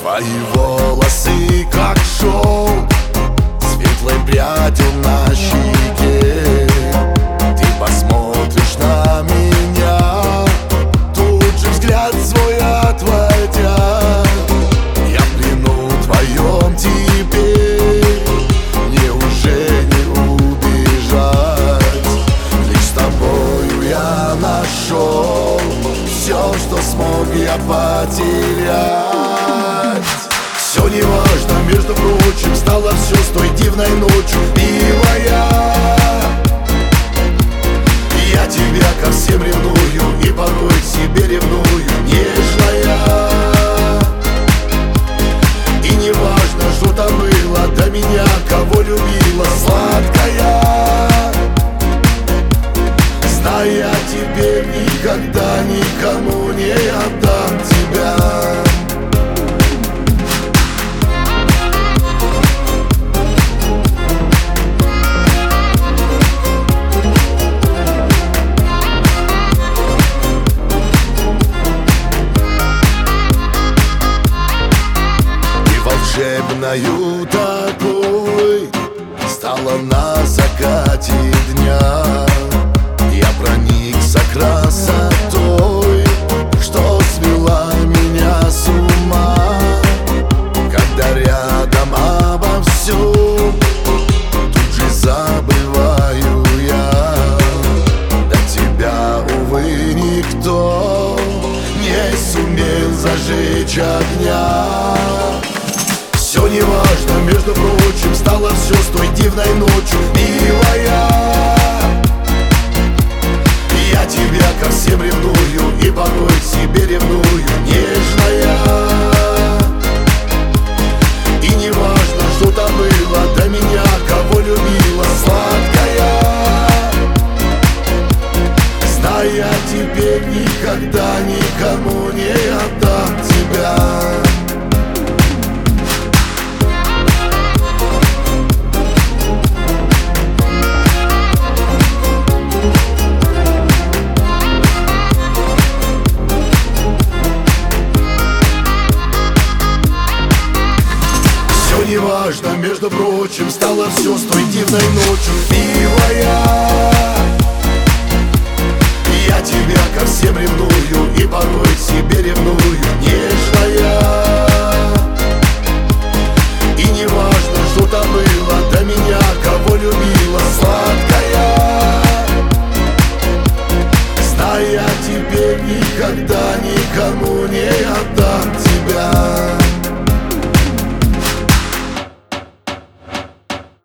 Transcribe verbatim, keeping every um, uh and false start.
Твои волосы как шел светлой прядью на щеке. Ты посмотришь на меня, тут же взгляд свой отводя. Я в плену твоем теперь, неужели убежать? Лишь с тобою я нашел все, что смог я потерять. Все неважно, между прочим, стало все с той дивной ночью, милая. Я тебя ко всем ревную и порой к себе ревную, нежная. И неважно, что там было до меня, кого любила, сладкая. Знай, я теперь никогда никому не отдам тебя. Волшебною такой стала на закате дня. Я проникся красотой, что свела меня с ума. Когда рядом обо всем, тут же забываю я. До тебя, увы, никто не сумел зажечь огня. Все неважно, между прочим, стало все с той дивной ночью, милая. Я тебя ко всем ревную и порой к себе ревную, нежная. И неважно, что там было до меня, кого любила, сладкая. Знай, я теперь никогда никому не отдам тебя. Неважно, между прочим, стало все с той дивной ночью, милая. Я тебя ко всем ревную и порой к себе ревную, нежная. И неважно, что там было до меня, кого любила, сладкая. Знай, я теперь никогда никому не отдам.